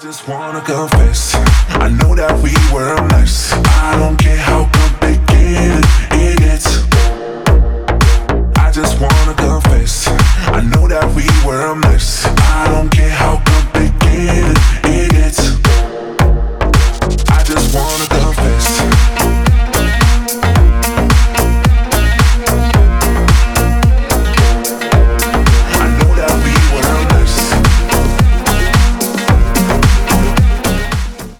Just wanna confess, I know that we were a mess. I don't care how complicated it gets.